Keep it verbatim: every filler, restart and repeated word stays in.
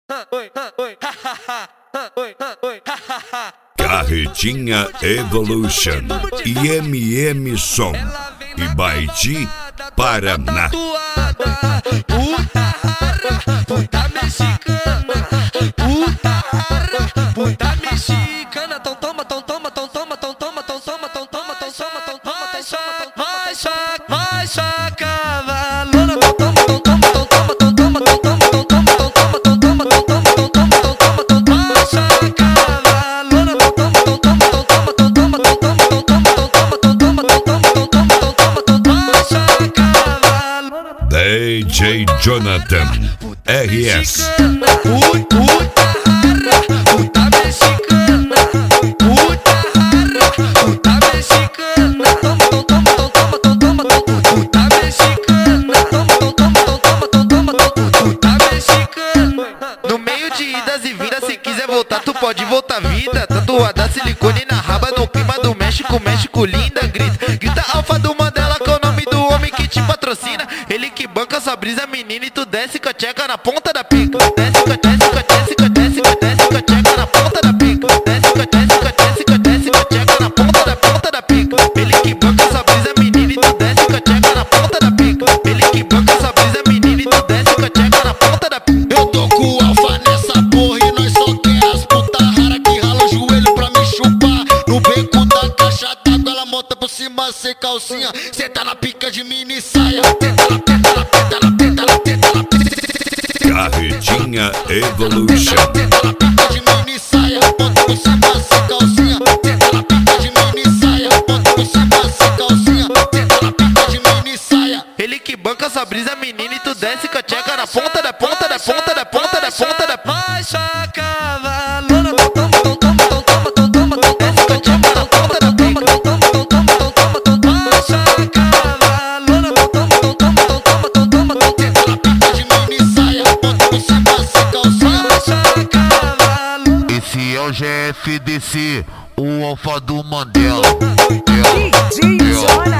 Carretinha Evolution, I M M Som, Ibaiti, Paraná. Puta mexicana, puta, puta mexicana, tão toma, tão toma, tão toma, tão toma, tão toma, tão toma, tão toma, tão toma, vai chaca, vai chaca, vai chaca, valona, tão toma, tão toma, tão toma, tão toma, tão toma, tão toma, tão toma, tão toma, tão toma, tão toma, tão toma, tão toma, vai chaca, valona, tão toma, tão toma, tão toma, tão toma, tão toma, tão toma, tão toma, tão toma, tão toma, tão toma, tão toma, tão toma, vai chaca, valona. D J Jonathan R S. Puta mexicana, puta, puta mexicana, toma, toma, toma, toma, toma, toma, puta mexicana, toma, toma, toma, toma, toma, puta mexicana. No meio de idas e vindas, se quiser voltar, tu pode voltar vida. Tatuada silicone na raba, no clima do México, México linda, grita, grita alfa do Mandela, que é o nome do homem que te patrocina. Ele que banca sua brisa, menina, e tu desce com a tcheca na ponta da pica. Desce com a desce com a desce com a desce com a desce com a tcheca na ponta da pica. Desce com a desce com a desce com a desce com a tcheca na ponta da ponta da pica. Ele que banca sua brisa, menina, e tu desce com a tcheca na ponta da pica. Ele que banca sua brisa, menina, e tu desce com a tcheca na ponta da pica. Eu tô com o alfa nessa porra e nós só quer as puta rara que rala o joelho pra me chupar. No beco da caixa d'água ela monta por cima sem calcinha. Cê tá na pica de mini saia. Tenta na tenta na tenta na tenta na tenta na Carretinha Evolution. tenta na pica de mini saia. Monta por cima sem calcinha. Tenta na pica de mini saia. Monta por cima sem calcinha. Tenta na pica de mini saia. Ele que banca sua brisa, menina, e tu desce com a tcheca na ponta da ponta da ponta da ponta da ponta da vai chaca, valona, tão toma, tão toma, tão toma, tão toma, tão desce com a tcheca na ponta da pica. Tão toma, tão toma, tão toma, tão toma, vai chaca, valona, tão toma, tão toma, tão toma, tão toma, tão Tenta na pica de mini saia. Monta por cima sem calcinha. vai chaca, valona. Esse é o G F D C, o alfa do Mandela. D J Jonathan.